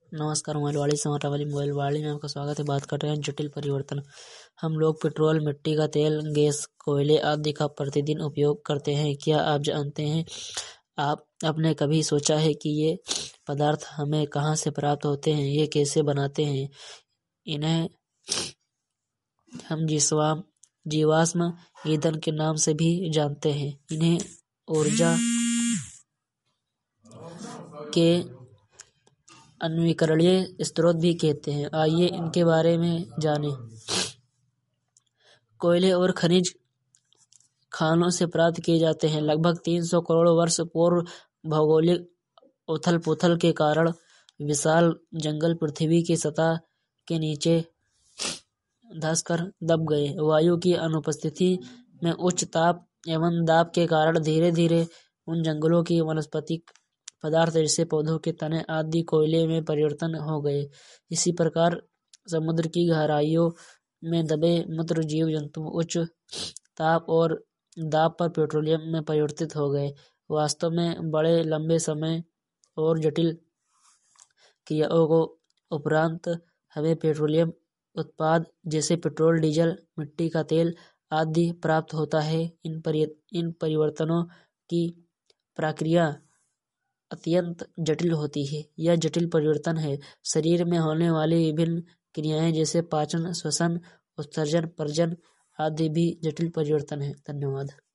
नमस्कार। Mobile समाटावाली mobile वाली में आपका स्वागत है। बात कर रहे हैं जटिल परिवर्तन। हम लोग पेट्रोल, मिट्टी का तेल, गैस, कोयले आदि का प्रतिदिन उपयोग करते हैं। क्या आप जानते हैं, आपने कभी सोचा है कि ये पदार्थ हमें कहाँ से प्राप्त होते हैं? ये कैसे बनते हैं? इन्हें हम जीवाश्म ईंधन के नाम से भी जानते हैं। इन्हें ऊर्जा के अनवीकरणीय स्रोत भी कहते हैं। आइए इनके बारे में जानें। कोयले और खनिज खानों से प्राप्त किए जाते हैं। लगभग 300 करोड़ वर्ष पूर्व भौगोलिक उथल-पुथल के कारण विशाल जंगल पृथ्वी की सतह के नीचे धंसकर दब गए। वायु की अनुपस्थिति में उच्च ताप एवं दाब के कारण धीरे धीरे उन जंगलों की वनस्पतिक पदार्थ जैसे पौधों के तने आदि कोयले में परिवर्तन हो गए। इसी प्रकार समुद्र की गहराइयों में दबे मूत्र जीव जंतु उच्च ताप और दाब पर पेट्रोलियम में परिवर्तित हो गए। वास्तव में बड़े लंबे समय और जटिल क्रियाओं को उपरांत हमें पेट्रोलियम उत्पाद जैसे पेट्रोल, डीजल, मिट्टी का तेल आदि प्राप्त होता है। इन परिवर्तनों की प्रक्रिया अत्यंत जटिल होती है। यह जटिल परिवर्तन है शरीर में होने वाली विभिन्न क्रियाएं जैसे पाचन, श्वसन, उत्सर्जन, प्रजनन आदि भी जटिल परिवर्तन है। धन्यवाद।